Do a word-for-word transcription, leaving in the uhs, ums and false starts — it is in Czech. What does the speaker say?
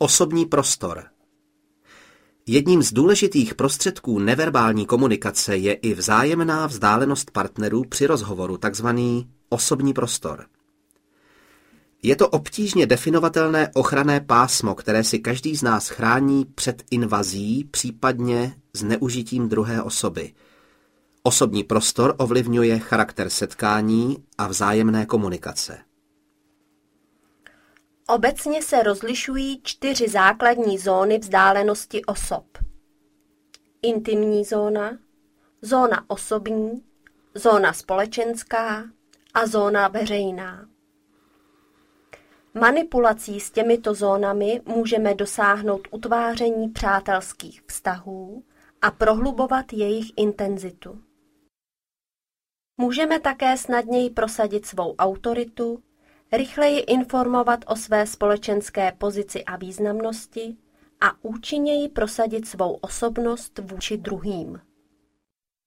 Osobní prostor. Jedním z důležitých prostředků neverbální komunikace je i vzájemná vzdálenost partnerů při rozhovoru, takzvaný osobní prostor. Je to obtížně definovatelné ochranné pásmo, které si každý z nás chrání před invazí, případně zneužitím druhé osoby. Osobní prostor ovlivňuje charakter setkání a vzájemné komunikace. Obecně se rozlišují čtyři základní zóny vzdálenosti osob. Intimní zóna, zóna osobní, zóna společenská a zóna veřejná. Manipulací s těmito zónami můžeme dosáhnout utváření přátelských vztahů a prohlubovat jejich intenzitu. Můžeme také snadněji prosadit svou autoritu, rychleji informovat o své společenské pozici a významnosti a účinněji prosadit svou osobnost vůči druhým.